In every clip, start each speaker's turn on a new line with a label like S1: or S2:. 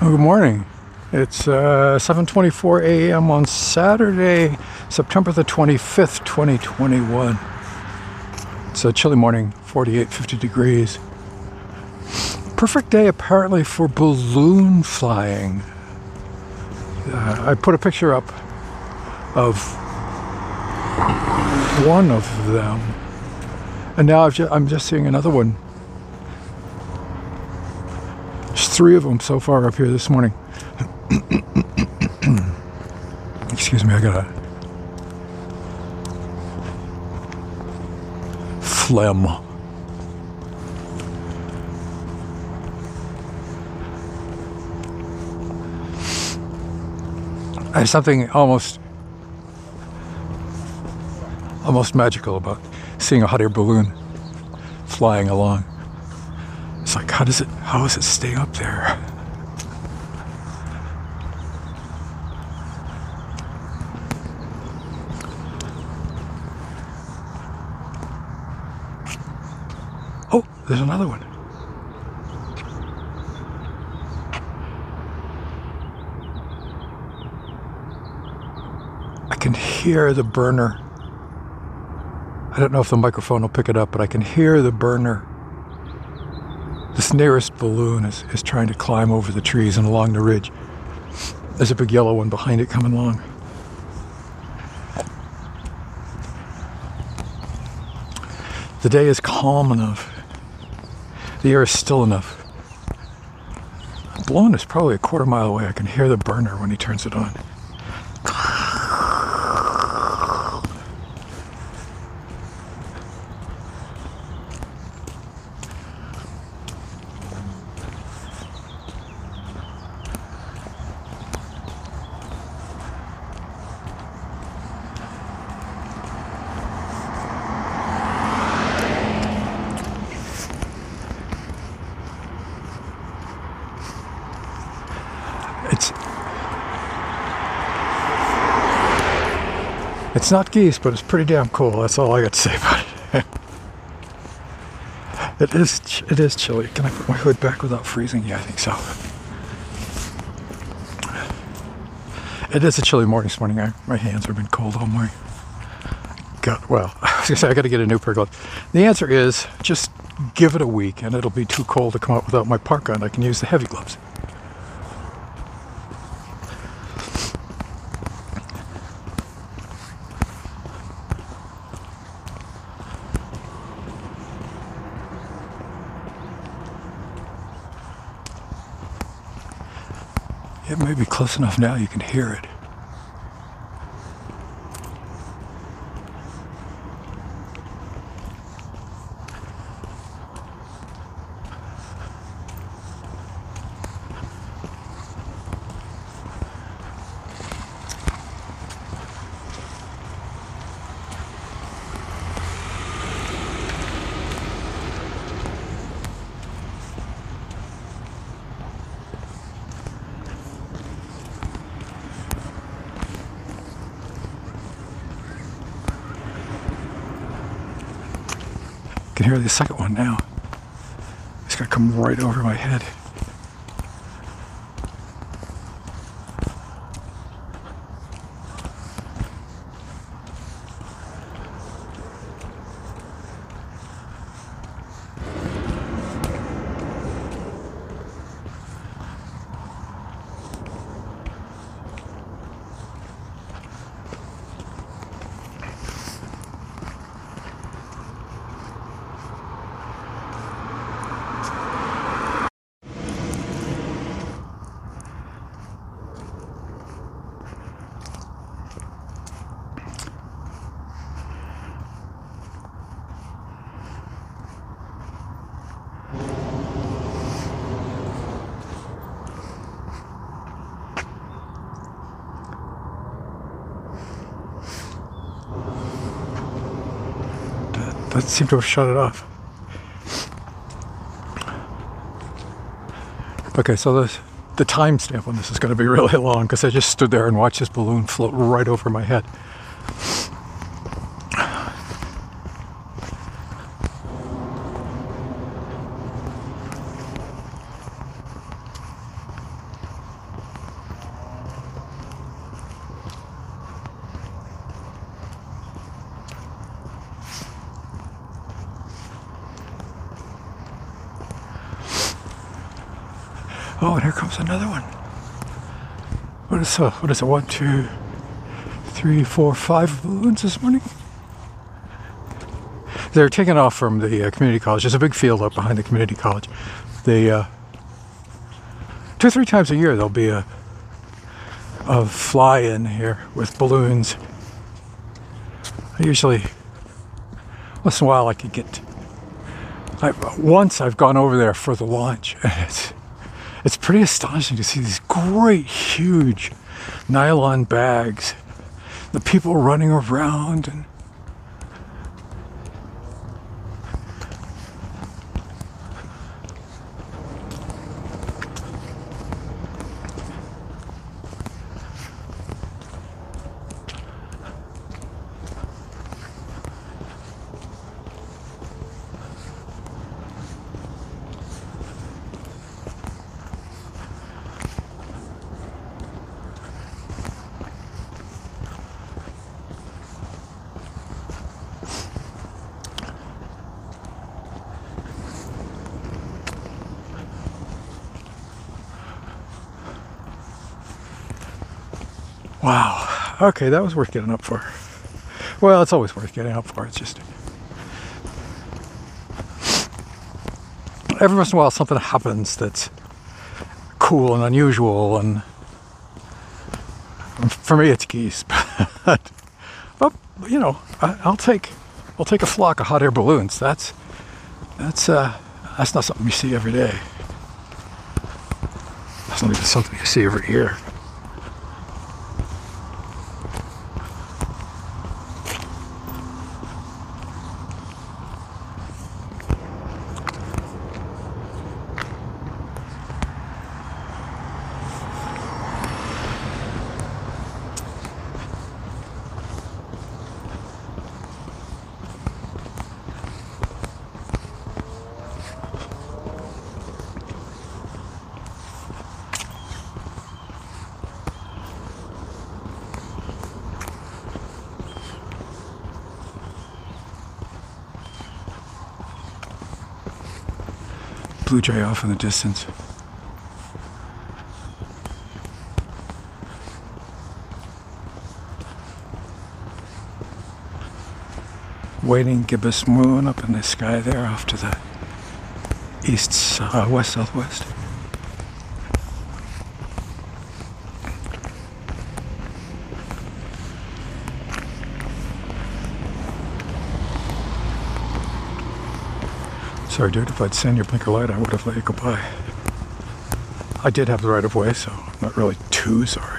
S1: Good morning. It's 7:24 a.m. on Saturday, September the 25th, 2021. It's a chilly morning, 48, 50 degrees. Perfect day apparently for balloon flying. I put a picture up of one of them, and now I'm just seeing another one. There's three of them so far up here this morning. Excuse me, I got a phlegm. There's something almost magical about seeing a hot air balloon flying along. It's like, how is it staying up there? Oh, there's another one. I can hear the burner. I don't know if the microphone will pick it up, but I can hear the burner. This nearest balloon is trying to climb over the trees and along the ridge. There's a big yellow one behind it coming along. The day is calm enough. The air is still enough. The balloon is probably a quarter mile away. I can hear the burner when he turns it on. It's not geese, but it's pretty damn cool. That's all I got to say about it. It is chilly. Can I put my hood back without freezing? Yeah, I think so. It is a chilly morning this morning. My hands have been cold all morning. I was gonna say I got to get a new pair of gloves. The answer is just give it a week, and it'll be too cold to come out without my parka, and I can use the heavy gloves. It may be close enough now you can hear it. I can hear the second one now. It's gonna come right over my head. That seemed to have shut it off. Okay, so the timestamp on this is going to be really long because I just stood there and watched this balloon float right over my head. Oh, and here comes another one. What is it? 1, 2, 3, 4, 5 balloons this morning? They're taking off from the community college. There's a big field up behind the community college. They 2 or 3 times a year there'll be a fly-in here with balloons. Usually, once in a while I could get. Once I've gone over there for the launch, and it's pretty astonishing to see these great, huge nylon bags, the people running around, and wow. Okay, that was worth getting up for. Well, it's always worth getting up for. It's just every once in a while something happens that's cool and unusual, and for me it's geese. But you know, I'll take a flock of hot air balloons. That's not something you see every day. That's not even something you see every year. Blue jay off in the distance. Waiting gibbous moon up in the sky there off to the east, west, southwest. Sorry, dude, if I'd seen your blinker light, I would have let you go by. I did have the right of way, so I'm not really too sorry.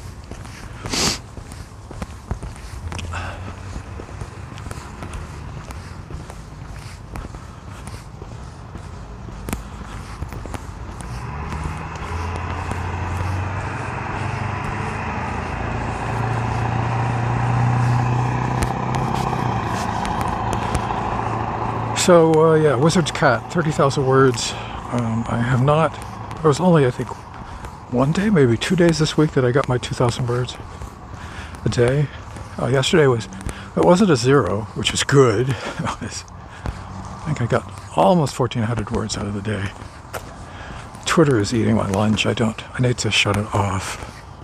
S1: So, yeah, Wizard's Cat, 30,000 words. I have not, it was only, I think, 1 day, maybe 2 days this week that I got my 2,000 words a day. Yesterday it wasn't a 0, which is good. I think I got almost 1,400 words out of the day. Twitter is eating my lunch. I need to shut it off.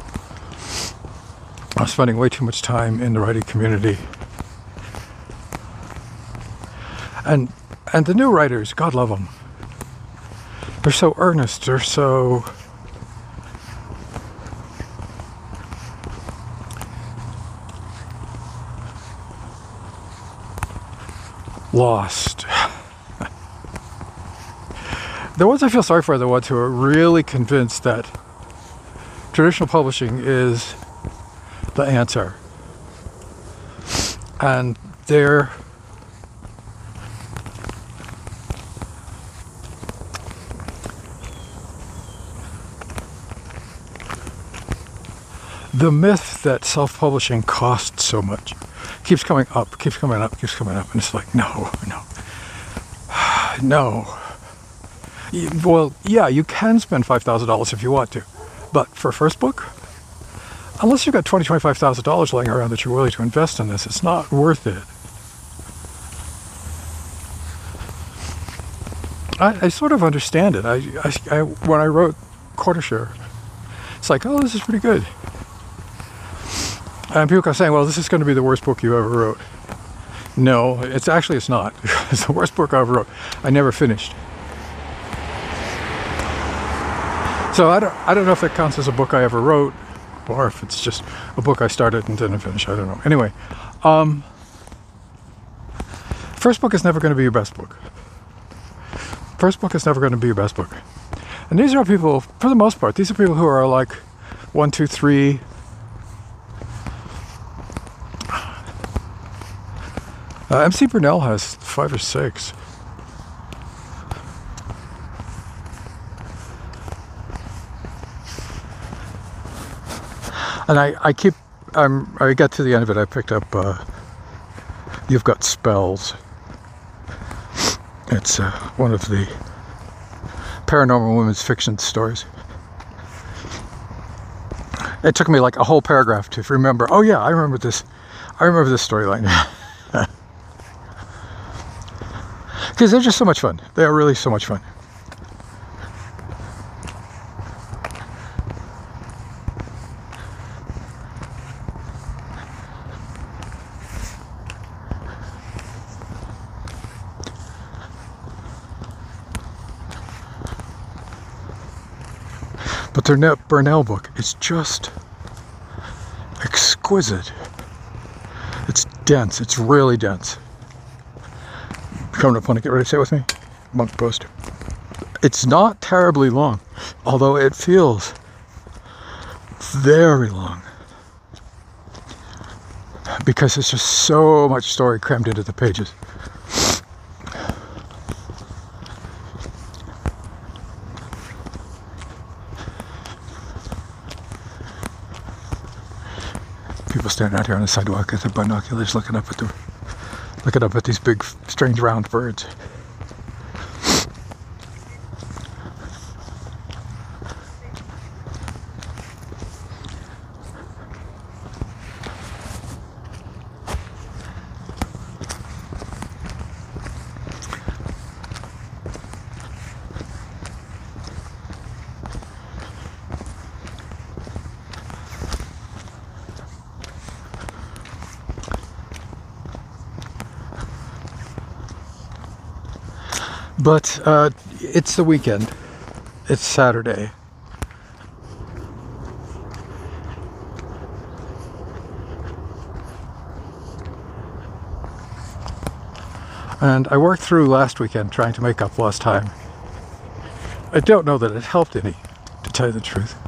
S1: I'm spending way too much time in the writing community. And the new writers, God love them. They're so earnest. They're so lost. The ones I feel sorry for are the ones who are really convinced that traditional publishing is the answer. And they're the myth that self-publishing costs so much keeps coming up, and it's like, no. Well, yeah, you can spend $5,000 if you want to, but for a first book, unless you've got $25,000 laying around that you're willing to invest in this, it's not worth it. I sort of understand it. I when I wrote quarter share. It's like, oh, this is pretty good. And people are saying, well, this is going to be the worst book you ever wrote. No, it's not. It's the worst book I ever wrote. I never finished. So I don't know if it counts as a book I ever wrote, or if it's just a book I started and didn't finish. I don't know. Anyway, first book is never going to be your best book. First book is never going to be your best book. And these are people, for the most part, these are people who are like 1, 2, 3. MC Burnell has 5 or 6. And I got to the end of it, I picked up You've Got Spells. It's one of the paranormal women's fiction stories. It took me like a whole paragraph to remember, oh yeah, I remember this storyline. Because they're just so much fun. They are really so much fun. But their Burnell book is just exquisite. It's dense. It's really dense. Coming up on it, get ready to say it with me. Monk Post. It's not terribly long, although it feels very long. Because it's just so much story crammed into the pages. People standing out here on the sidewalk with their binoculars looking up at these big, strange, round birds. But it's the weekend. It's Saturday. And I worked through last weekend trying to make up lost time. I don't know that it helped any, to tell you the truth.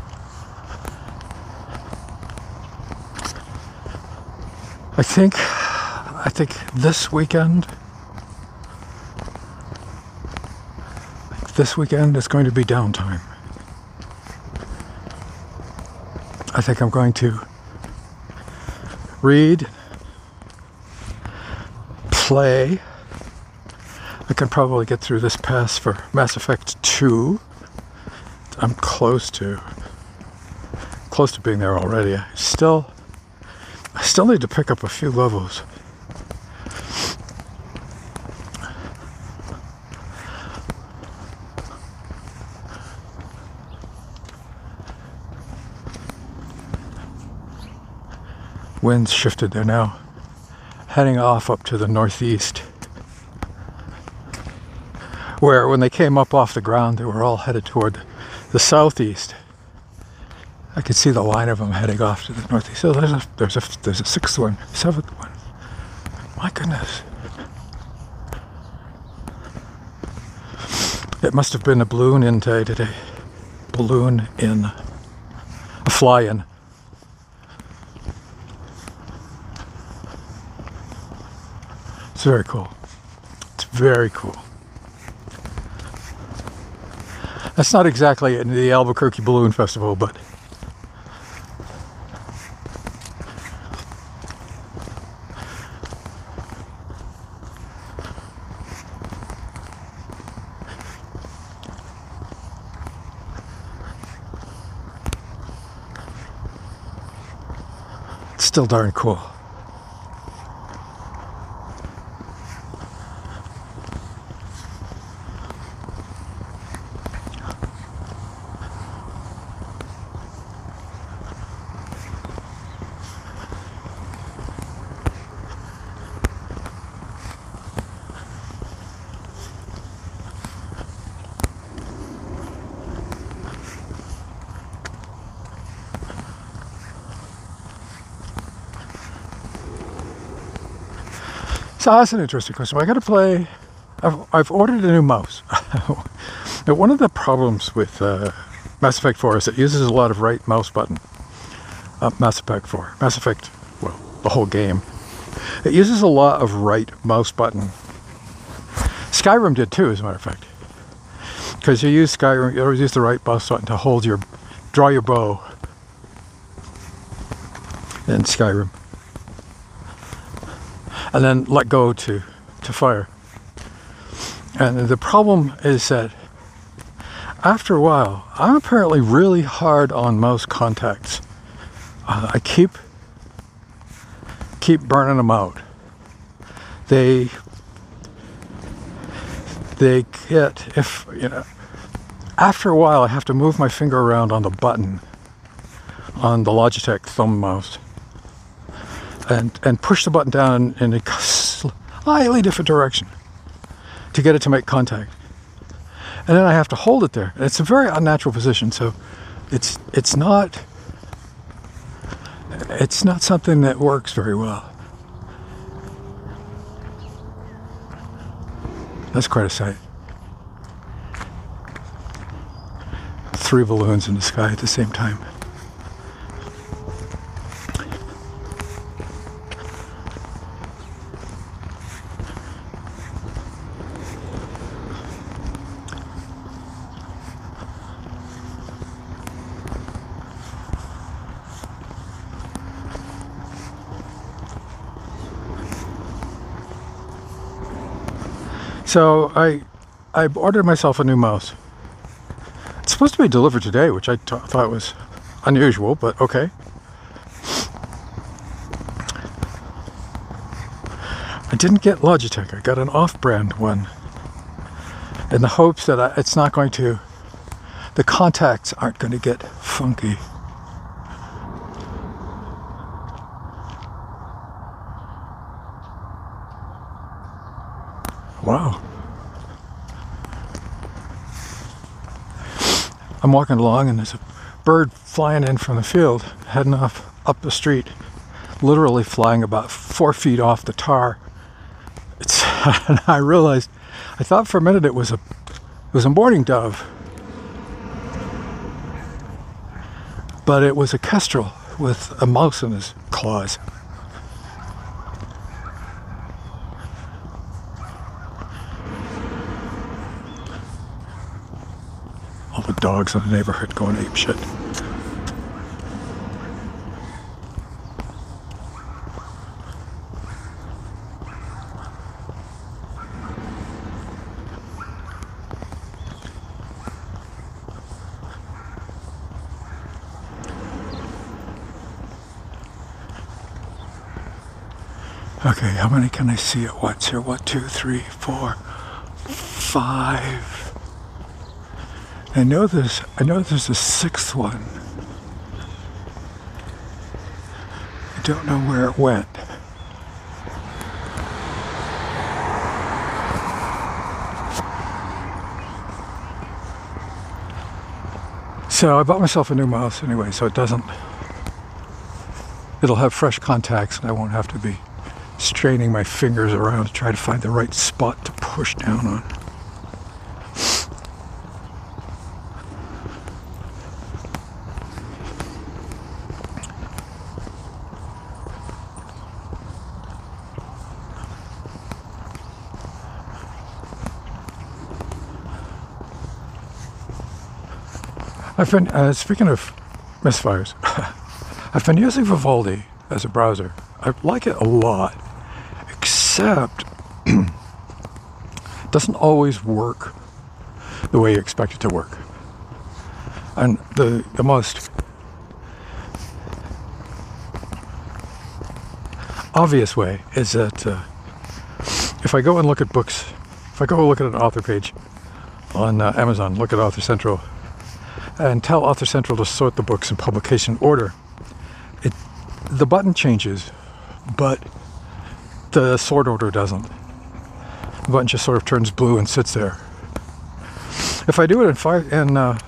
S1: I think this weekend is going to be downtime. I think I'm going to read, play. I can probably get through this pass for Mass Effect 2. I'm close to being there already. I still need to pick up a few levels. Winds shifted. They're now heading off up to the northeast, where when they came up off the ground they were all headed toward the southeast. I could see the line of them heading off to the northeast. So there's a sixth one, seventh one. My goodness. It must have been a balloon in today. A fly-in. It's very cool. It's very cool. That's not exactly in the Albuquerque Balloon Festival, but it's still darn cool. So that's an interesting question. I got to play. I've ordered a new mouse. Now, one of the problems with Mass Effect 4 is it uses a lot of right mouse button. Mass Effect 4. Mass Effect, well, the whole game. It uses a lot of right mouse button. Skyrim did too, as a matter of fact. Because you use Skyrim, you always use the right mouse button to draw your bow in Skyrim. And then let go to fire. And the problem is that after a while, I'm apparently really hard on mouse contacts. I keep burning them out. They get, if you know, after a while I have to move my finger around on the button on the Logitech thumb mouse and push the button down in a slightly different direction to get it to make contact. And then I have to hold it there. It's a very unnatural position, so it's not something that works very well. That's quite a sight. 3 balloons in the sky at the same time. So I ordered myself a new mouse. It's supposed to be delivered today, which I thought was unusual, but okay. I didn't get Logitech. I got an off-brand one in the hopes that the contacts aren't going to get funky. Wow. I'm walking along and there's a bird flying in from the field, heading off up the street, literally flying about 4 feet off the tar. And I realized, I thought for a minute it was a mourning dove, but it was a kestrel with a mouse in his claws. All the dogs in the neighborhood going apeshit. Okay, how many can I see at once here? 1, 2, 3, 4, 5. I know there's a 6th one. I don't know where it went. So I bought myself a new mouse anyway, so it'll have fresh contacts and I won't have to be straining my fingers around to try to find the right spot to push down on. I've been, speaking of misfires, I've been using Vivaldi as a browser. I like it a lot, except it doesn't always work the way you expect it to work. And the most obvious way is that if I go and look at books, if I go look at an author page on Amazon, look at Author Central, and tell Author Central to sort the books in publication order, the button changes, but the sort order doesn't. The button just sort of turns blue and sits there. If I do it in not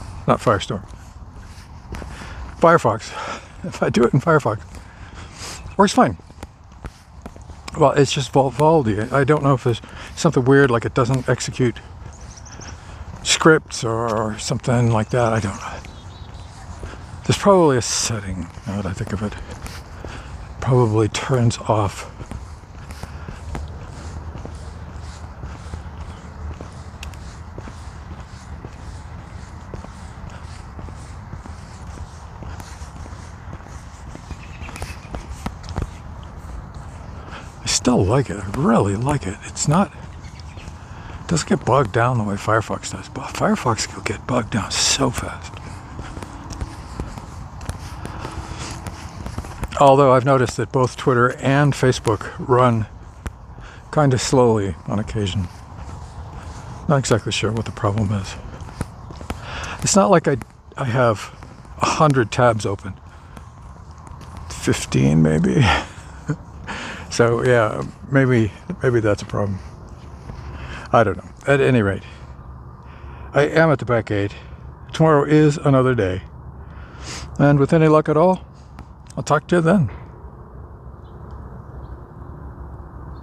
S1: Firestorm, Firefox, if I do it in Firefox, Works fine. Well, it's just Vivaldi. I don't know if there's something weird, like it doesn't execute scripts or something like that. I don't know. There's probably a setting, now that I think of it. Probably turns off. I still like it. I really like it. It's not... It doesn't get bogged down the way Firefox does. But Firefox will get bogged down so fast. Although I've noticed that both Twitter and Facebook run kind of slowly on occasion. Not exactly sure what the problem is. It's not like I have 100 tabs open. 15 maybe. So yeah, maybe that's a problem. I don't know. At any rate, I am at the back gate. Tomorrow is another day. And with any luck at all, I'll talk to you then.